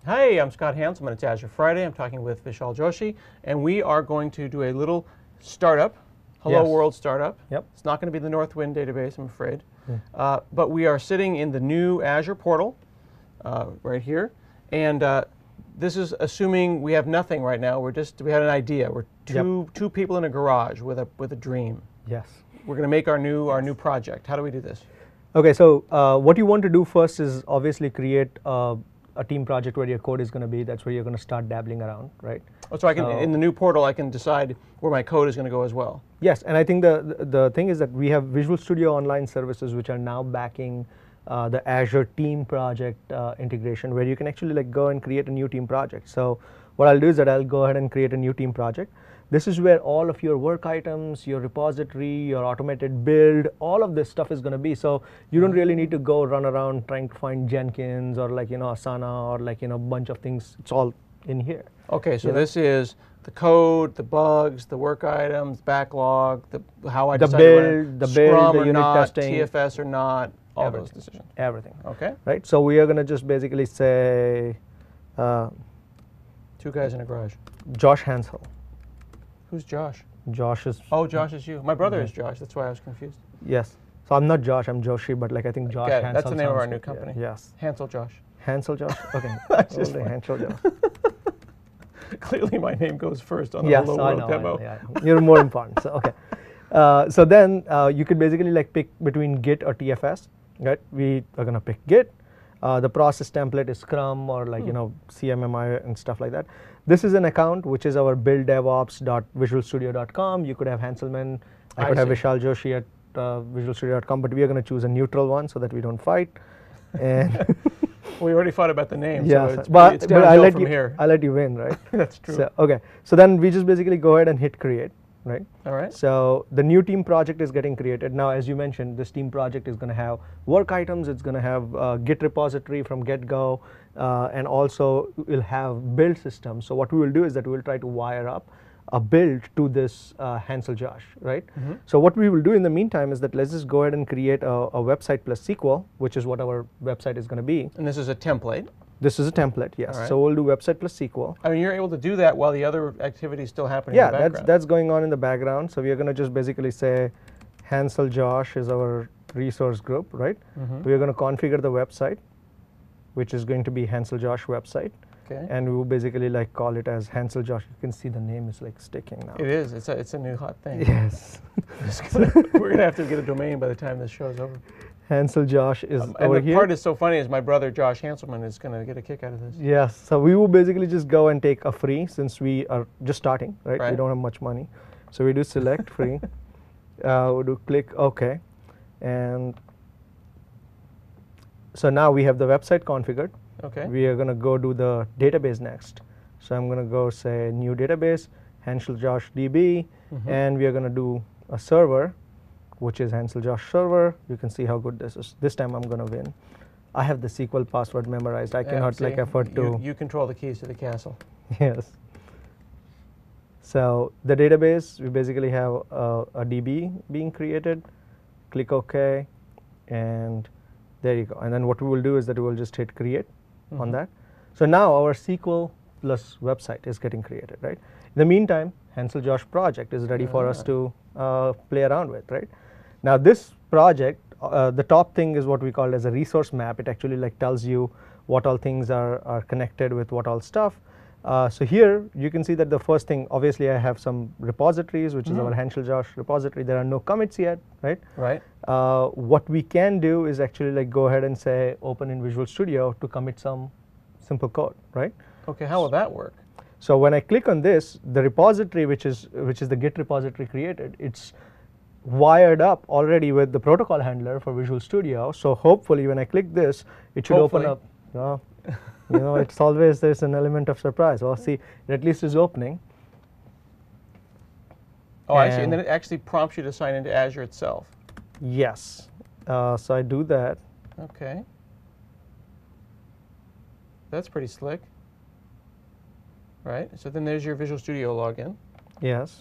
Hi, I'm Scott Hanselman. It's Azure Friday. I'm talking with Vishal Joshi, and we are going to do a little startup, Hello Yes. World startup. Yep. It's not going to be the Northwind database, I'm afraid. But we are sitting in the new Azure portal right here, and this is assuming we have nothing right now. We had an idea. We're two people in a garage with a dream. Yes. We're going to make our new project. How do we do this? Okay, so what you want to do first is obviously create a team project where your code is going to be. That's where you're going to start dabbling around, right? Oh, so I can in the new portal I can decide where my code is going to go as well. Yes, and I think the thing is that we have Visual Studio Online services which are now backing the Azure Team Project integration, where you can actually like go and create a new team project. So what I'll do is that I'll go ahead and create a new team project. This is where all of your work items, your repository, your automated build, all of this stuff is going to be. So you don't really need to go run around trying to find Jenkins or like Asana or like a bunch of things. It's all in here. Okay, so this is the code, the bugs, the work items, backlog, how I decide the Scrum the or unit not, testing, TFS or not, all everything, those decisions. Everything. Okay. Right. So we are going to just basically say Two guys in a garage. Josh Hansel. Who's Josh? Josh is. Oh, Josh is you. My brother is Josh. That's why I was confused. Yes. So I'm not Josh. I'm Joshi, but like I think Josh Hansel. That's the name of our sounds new good. company. Yeah. Yes. Hansel Josh. Hansel Josh. Okay. just Only Hansel Josh. Clearly, my name goes first on the Yes, Hello I World know. demo. Yeah. You're more important. So okay. So then you could basically like pick between Git or TFS. Right. We are gonna pick Git. The process template is Scrum or like CMMI and stuff like that. This is an account which is our builddevops.visualstudio.com. You could have Hanselman. I could have Vishal Joshi at visualstudio.com, but we are going to choose a neutral one so that we don't fight. And we already fought about the name. Yes, so it's but downhill from here. I let you win, right? That's true. So, okay, so then we just basically go ahead and hit create, right? All right. So the new team project is getting created. Now, as you mentioned, this team project is going to have work items. It's going to have Git repository from get-go, and also we'll have build systems. So what we will do is that we will try to wire up a build to this Hansel Josh, right? So what we will do in the meantime is that let's just go ahead and create a website plus SQL, which is what our website is going to be. And this is a template. This is a template, yes. Right. So we'll do website plus SQL. I mean, you're able to do that while the other activity is still happening in the background. That's going on in the background. So we are going to just basically say Hansel Josh is our resource group, right? We are going to configure the website, which is going to be Hansel Josh website. Okay. And we will basically like call it as Hansel Josh. You can see the name is like sticking now. It is. It's a new hot thing. Yes. We're going to have to get a domain by the time this show's over. Hansel Josh is over and the here. part that's so funny is my brother Josh Hanselman is going to get a kick out of this. Yes. So we will basically just go and take a free since we are just starting, right? Right. We don't have much money. So we do select free. We do click OK. And so now we have the website configured. Okay. We are going to go do the database next. So I'm going to go say new database, Hansel Josh DB, and we are going to do a server, which is Hansel Josh server. You can see how good this is. This time I'm going to win. I have the SQL password memorized. I cannot like afford to. You control the keys to the castle. Yes. So the database, we basically have a DB being created. Click OK, and there you go. And then what we will do is that we will just hit create on that. So now our SQL plus website is getting created, right? In the meantime, Hansel Josh project is ready for us to play around with, right? Now this project, the top thing is what we call as a resource map. It actually like tells you what all things are connected with what all stuff. So here you can see that the first thing, obviously I have some repositories, which is our Hansel Josh repository. There are no commits yet, right? Right. What we can do is actually like go ahead and say open in Visual Studio to commit some simple code, right? Okay, how will that work? So when I click on this, the repository, which is the Git repository created, it's wired up already with the protocol handler for Visual Studio. So hopefully when I click this, it should open up. It's always there's an element of surprise. Well, see, it at least is opening. Oh, I see. And then it actually prompts you to sign into Azure itself. Yes. So I do that. Okay. That's pretty slick. Right. So then there's your Visual Studio login. Yes.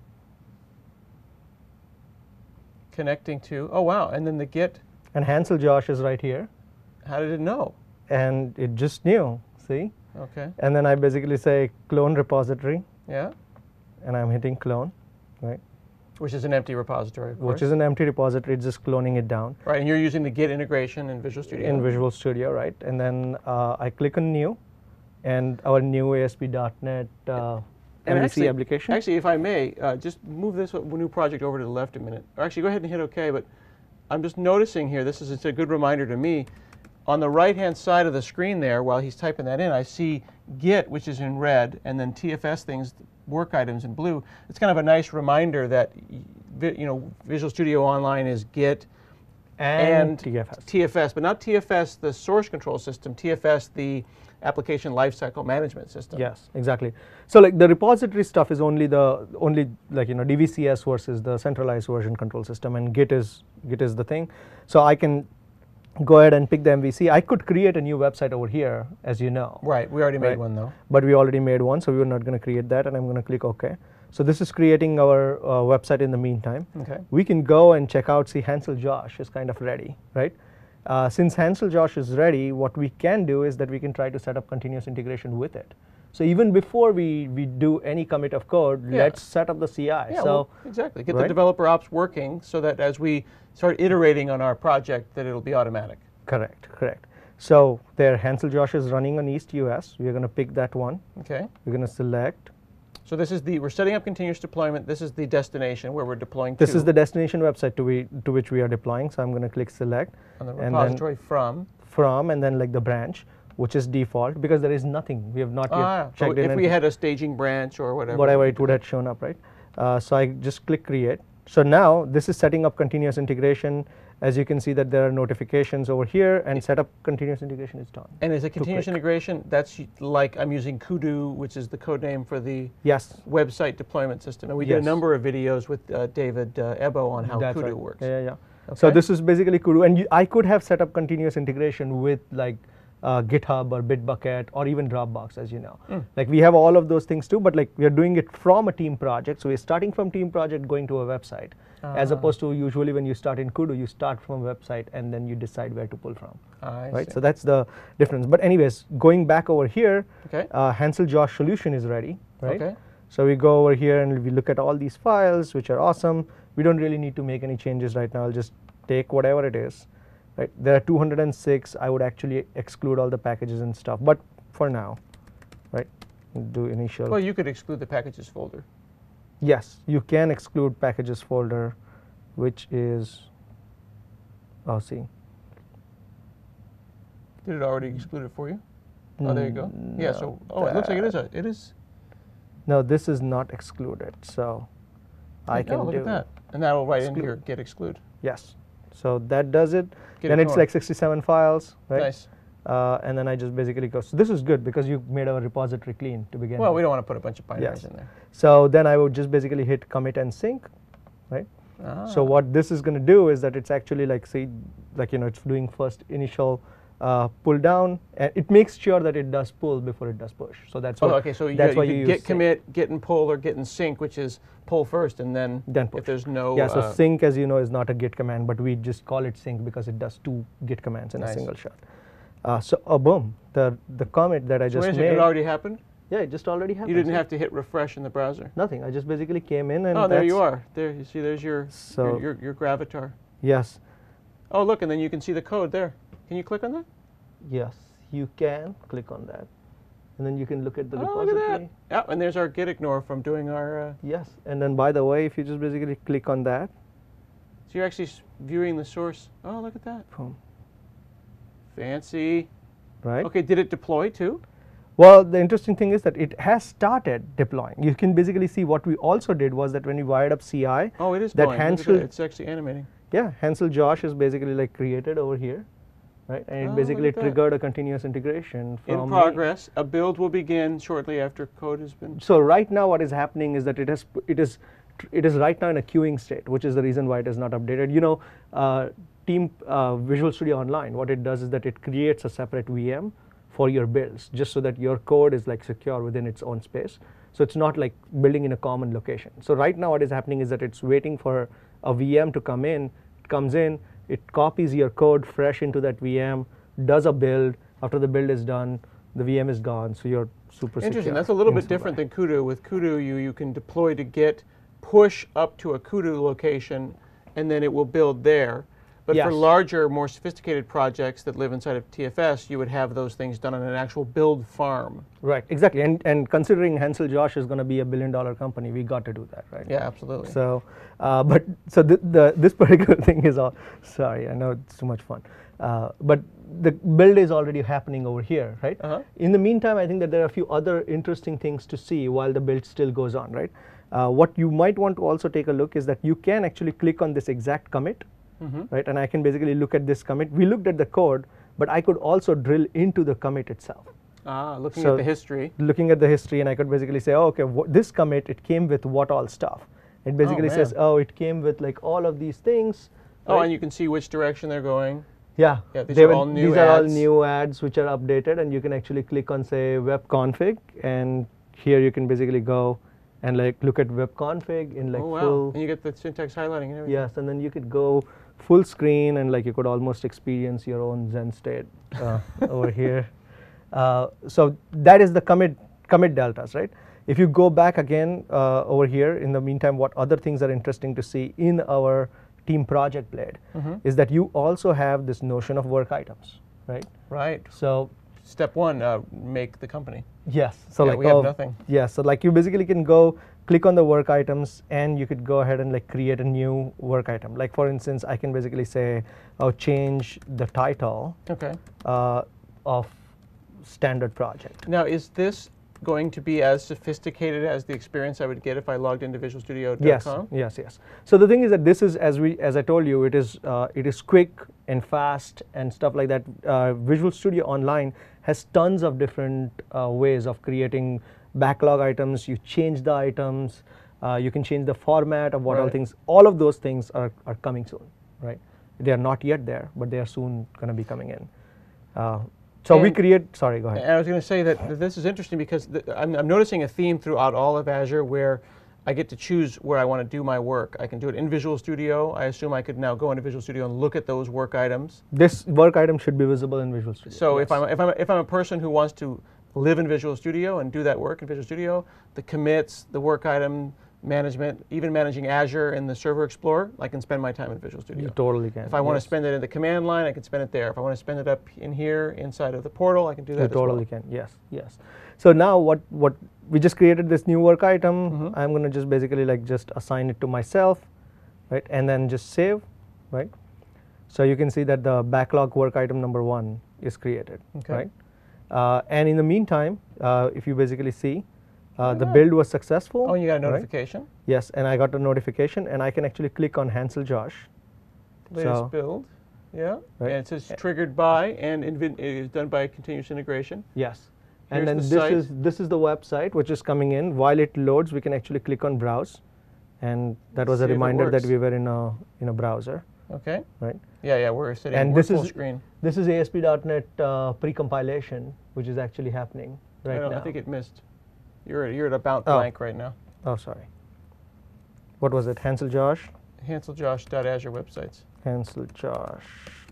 Connecting to, oh wow, and then the Git. And Hansel Josh is right here. How did it know? And it just knew, see? Okay. And then I basically say clone repository, Yeah. and I'm hitting clone, right? Which is an empty repository, of course. Which is an empty repository, it's just cloning it down. Right, and you're using the Git integration in Visual Studio. In Visual Studio, right? And then I click on new, and our new ASP.NET MVC application. Actually, if I may, just move this new project over to the left a minute. Or actually, go ahead and hit OK, but I'm just noticing here, it's a good reminder to me, on the right-hand side of the screen there, while he's typing that in, I see Git, which is in red, and then TFS things, work items in blue. It's kind of a nice reminder that Visual Studio Online is Git and TFS, but not TFS, the source control system, TFS, the application lifecycle management system. Yes, exactly. So like the repository stuff is only like DVCS versus the centralized version control system, and Git is the thing. So I can go ahead and pick the MVC. I could create a new website over here, as you know. Right, we already made one though. But we already made one, so we're not going to create that, and I'm going to click OK. So this is creating our website in the meantime. Okay. We can go and check out, see Hansel Josh is kind of ready, right? Since Hansel Josh is ready, what we can do is that we can try to set up continuous integration with it. So even before we do any commit of code, let's set up the CI. Yeah, so well, exactly. Get the developer ops working so that as we start iterating on our project, that it'll be automatic. Correct, correct. So there, Hansel Josh is running on East US. We're going to pick that one. Okay. We're going to select. So this is we're setting up continuous deployment. This is the destination where we're deploying to. This is the destination website to which we are deploying. So I'm going to click select. On the repository from. From, and then like the branch, which is default, because there is nothing. We have not yet checked in. If we had a staging branch or whatever. Whatever, it would have shown up, right? So I just click create. So now this is setting up continuous integration. As you can see that there are notifications over here, and setup continuous integration is done. And is a continuous integration, that's like I'm using Kudu, which is the code name for the website deployment system. And we did a number of videos with David Ebo on how Kudu works. Yeah. Okay. So this is basically Kudu, and I could have set up continuous integration with like GitHub or Bitbucket or even Dropbox, as you know. Like we have all of those things too, but like we are doing it from a team project. So we're starting from team project going to a website, as opposed to usually when you start in Kudu, you start from a website and then you decide where to pull from. Right. So that's the difference. But anyways, going back over here, Hansel Josh solution is ready. Right. Okay. So we go over here and we look at all these files, which are awesome. We don't really need to make any changes right now. I'll just take whatever it is. Right. There are 206. I would actually exclude all the packages and stuff, but for now, right, do initial. Well, you could exclude the packages folder. Yes, you can exclude packages folder, which is, see. Did it already exclude it for you? Oh, there you go. Yeah, so, it looks like it is. No, this is not excluded, so I can look at that. And that will write in here, get exclude. Yes. So that does it. Then it's like 67 files, right? Nice. And then I just basically go. So this is good because you made our repository clean to begin with. Well, we don't want to put a bunch of binaries in there. So then I would just basically hit commit and sync, right? So what this is going to do is that it's actually like, say, like, it's doing first initial pull down, and it makes sure that it does pull before it does push. So that's what. Okay, so that's why you git commit, git and pull, or git and sync, which is pull first and then push. If there's no. Yeah, so sync, as you know, is not a git command, but we just call it sync because it does 2 git commands in a single shot. So boom, the commit that I just made. It already happened? Yeah, it just already happened. You didn't have to hit refresh in the browser? Nothing. I just basically came in and. Oh, there you are. There, you see, there's your Gravatar. Yes. Oh, look, and then you can see the code there. Can you click on that? Yes, you can click on that, and then you can look at the repository. Look at that. Yeah, and there's our git ignore from doing our. Yes, and then by the way, if you just basically click on that. So you're actually viewing the source. Oh, look at that. Boom. Fancy. Right. Okay, did it deploy too? Well, the interesting thing is that it has started deploying. You can basically see what we also did was that when we wired up CI. Oh, it is that going. Hansel. It's actually animating. Yeah, Hansel Josh is basically like created over here. Right, and it basically triggered a continuous integration from in progress. A build will begin shortly after code has been. So right now, what is happening is that it is right now in a queuing state, which is the reason why it is not updated. You know, Visual Studio Online, what it does is that it creates a separate VM for your builds, just so that your code is like secure within its own space. So it's not like building in a common location. So right now, what is happening is that it's waiting for a VM to come in. It comes in. It copies your code fresh into that VM, does a build. After the build is done, the VM is gone, so you're super secure. Interesting. That's a little bit in different Sublime. than Kudu. With Kudu, you can deploy to Git, push up to a Kudu location, and then it will build there. But for Yes. larger, more sophisticated projects that live inside of TFS, you would have those things done on an actual build farm. Right, exactly. And considering Hansel Josh is going to be a $1 billion company, we got to do that, right? Yeah, absolutely. So, this particular thing is all. Sorry, I know it's too much fun, but the build is already happening over here, right? In the meantime, I think that there are a few other interesting things to see while the build still goes on, right? What you might want to also take a look is that you can actually click on this exact commit, right? And I can basically look at this commit. We looked at the code, but I could also drill into the commit itself. Looking So at the history. Looking at the history, and I could basically say, oh, okay, this commit, it came with what all stuff. It basically man. says, oh, it came with like all of these things. Oh, right? and you can see which direction they're going. Yeah, Yeah, these are all new these are all ads. new ads which are updated, and you can actually click on, say, web config, and here you can basically go and like look at web config in like Oh, wow. full. And you get the syntax highlighting and everything. Yes, and then you could go full screen, and like you could almost experience your own Zen state over here. So that is the commit deltas, right? If you go back again over here, in the meantime, what other things are interesting to see in our team project blade is that you also have this notion of work items, right? Right. So Step one, make the company. yes, so Yeah, like we have nothing. Yeah, so like you basically can go click on the work items, and you could go ahead and like create a new work item. Like for instance, I can basically say, oh, change the title Okay. of standard project. Now, is this going to be as sophisticated as the experience I would get if I logged into visualstudio.com? Yes. So the thing is that this is, as I told you, it is quick and fast and stuff like that. Visual Studio Online has tons of different ways of creating backlog items. You change the items. You can change the format of what all Right. things. All of those things are coming soon, right? They are not yet there, but they are soon going to be coming in. So we And- create. Sorry, go ahead. And I was going to say that this is interesting because I'm noticing a theme throughout all of Azure where I get to choose where I want to do my work. I can do it in Visual Studio. I assume I could now go into Visual Studio and look at those work items. This work item should be visible in Visual Studio. So yes. if I'm a person who wants to live in Visual Studio and do that work in Visual Studio, the commits, the work item management, even managing Azure and the Server Explorer, I can spend my time in Visual Studio. You totally can. If I want to yes. spend it in the command line, I can spend it there. If I want to spend it up in here inside of the portal, I can do that You as well. totally can. Yes. So now what we just created this new work item. I'm going to just basically like just assign it to myself, right? And then just save, right? So you can see that the backlog work item number 1 is created, Okay. right? And in the meantime, if you basically see, the build was successful. Oh, and you got a right? notification? Yes, and I got a notification, and I can actually click on Hansel Josh. Latest So- build. Yeah. Right. And it says triggered by and it is done by continuous integration. Yes. Here's And then the this site. is the website which is coming in. While it loads, we can actually click on browse, and that was See a if it reminder that works. we were in a browser, Okay. right? Yeah, we're sitting. And we're this full is screen. This is ASP.NET pre-compilation, which is actually happening right now. I think it missed. You're at about Oh. blank right now. Oh, sorry. What was it? Hansel Josh. HanselJosh.Azure websites. Hansel Josh.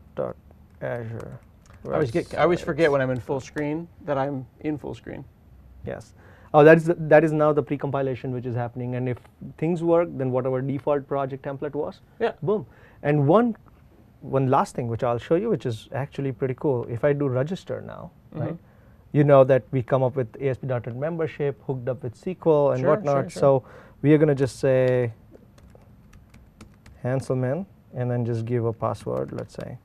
Azure. I always forget when I'm in full screen that I'm in full screen. Yes. Oh, that is now the pre-compilation which is happening, and if things work, then whatever default project template was, Yeah. boom. And one last thing which I'll show you, which is actually pretty cool. If I do register now, right? You know that we come up with ASP.NET membership hooked up with SQL and Sure, whatnot. sure. So we are going to just say Hanselman and then just give a password, let's say.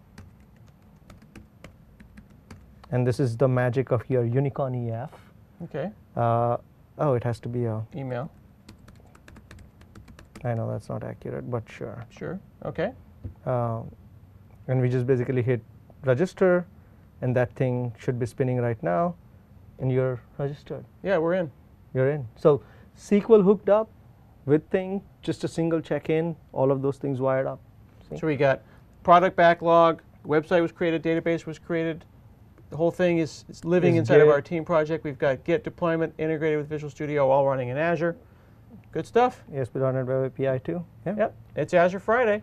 And this is the magic of your Unicorn EF. Okay. Oh, it has to be a. Email. I know that's not accurate, but sure. Sure. Okay. And we just basically hit register, and that thing should be spinning right now, and you're registered. Yeah, we're in. You're in. So SQL hooked up with thing, just a single check-in, all of those things wired up. See? So we got product backlog, website was created, database was created. The whole thing is living Is inside of Git. our team project. We've got Git deployment integrated with Visual Studio, all running in Azure. Good stuff. ASP.NET Web API too. Yeah. Yep. It's Azure Friday.